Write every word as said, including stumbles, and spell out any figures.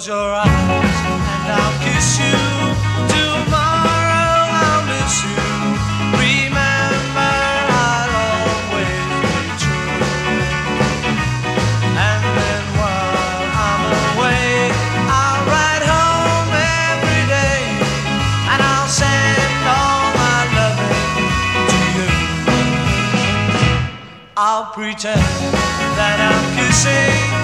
Close your eyes and I'll kiss you. Tomorrow I'll miss you. Remember, I'll always be true. And then while I'm away, I'll ride home every day, and I'll send all my loving to you. I'll pretend that I'm kissing